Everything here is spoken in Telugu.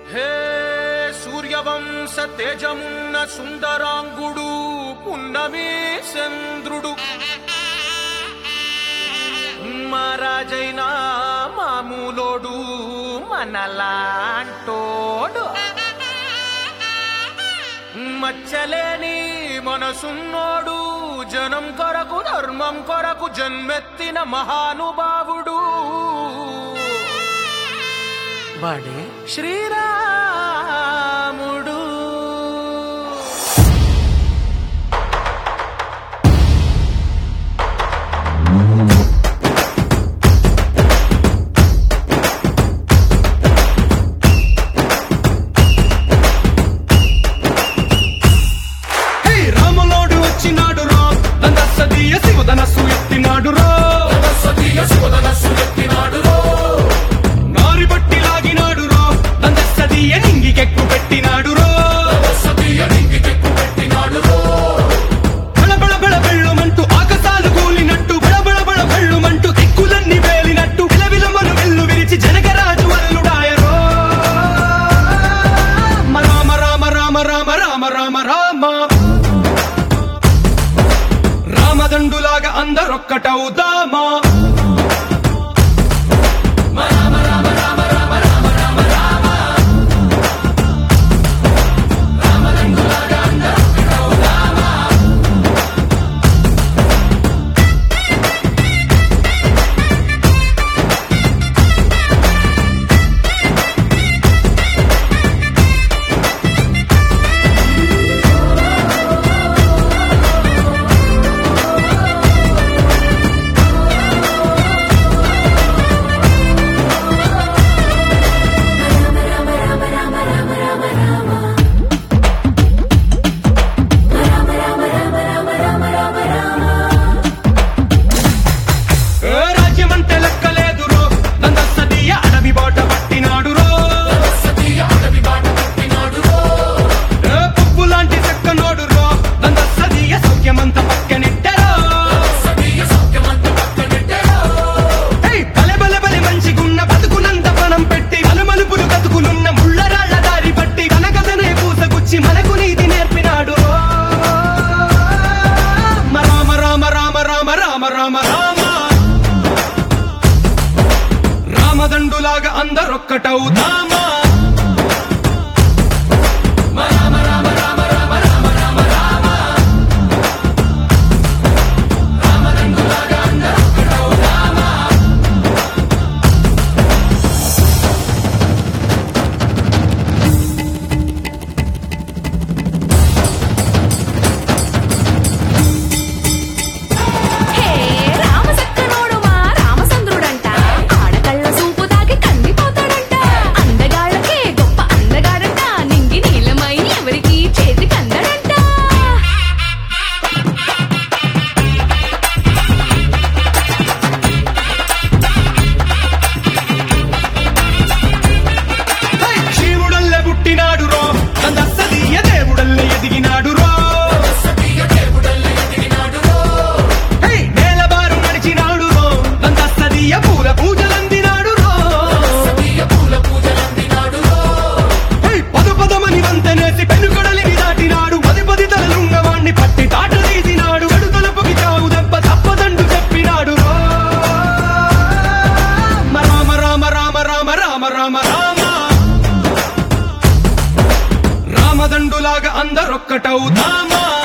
హే సూర్యవంశ తేజమున్న సుందరాంగుడు పున్నమి చంద్రుడు మహారాజైన మామూలోడు మనలాంటోడు మచ్చలేని మనసున్నోడు జనం కొరకు ధర్మం కొరకు జన్మెత్తిన మహానుభావుడు వాడే శ్రీరాముడు. శివధనస్సు ఎత్తినాడు రో నారి బట్టి లాగినాడు రో దందస్సదీయ నింగికెక్కు పెట్టినాడు రో బళబళ బళ బెళ్ళుమంటూ ఆకాశాలు కూలినట్టు బళబళ బళ బెళ్ళుమంటూ దిక్కులన్నీ వేలినట్టు విలవిలమను వెల్లు విరిచి జనకరాజు వల్లుడాయరో రామ రామ రామ రామ రామ రామ రామ రామదండులాగా అందరొక్కటవుదామా. రామదండులాగా అందరొక్కటవుదామా. రామదండులాగా అందరొక్కటవుదామా.